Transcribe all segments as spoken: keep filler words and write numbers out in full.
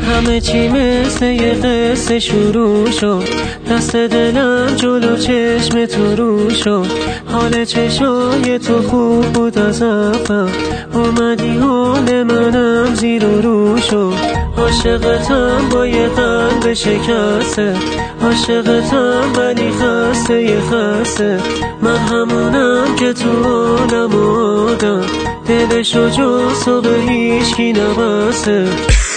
همه چی مثل یه قصه شروع شد، دست دلم جلو چشم تو رو شد. حال چشای تو خوب بود از اول، اومدی حال منم زیر و رو شد. عاشقتم با یه قلب شکسته، عاشقتم ولی خسته یه خسته. من همونم که تو عالم آدم، دلشو جز و به هیچکی نبسته.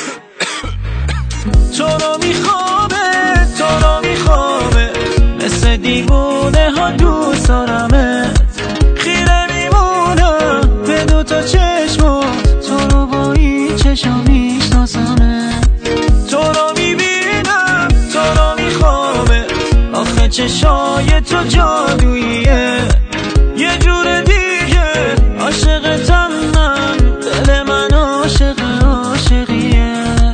تو رو میخوامه، تو رو میخوامه، مثل دیوونه ها دوست دارمت. خیره میمونم به دو تا چشمات، تو رو با این چشم میشناسمت. تو رو میبینم، تو رو میخوامه، آخه چشای تو جادوییه. یه جور دیگه عاشقتم من، دل من عاشق عاشقیه.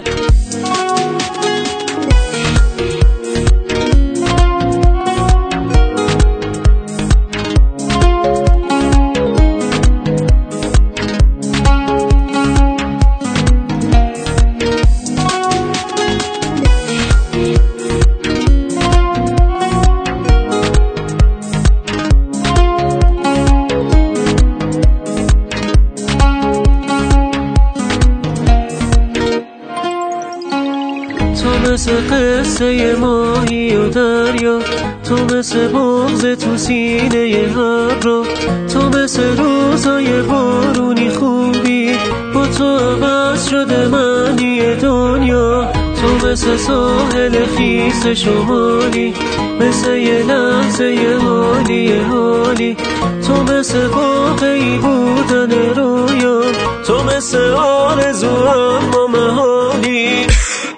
تو مثل قصه ماهی و دریا، تو مثل بغض تو سینه ابرا، تو مثل روزای بارونی خوبی، با تو عوض شده معنی دنیا. تو مثل ساحل خیس شمالی، مثل یه لحظه یه حالی یه حالی. تو مثل واقعی بودن رویا، تو مثل آرزو اما محالی.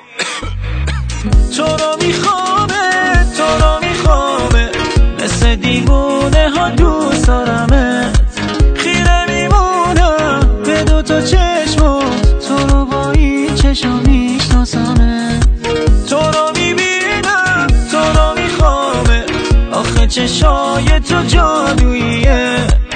تو رو میخوامه، تو رو میخوامه، مثل دیوونه ها دوست دارمت. خیره میمونم به دو تا چشمات، تو رو با این چشم میشناسمت. تو رو میبینم، تو رو میخوامه، آخه چشای تو جادوییه.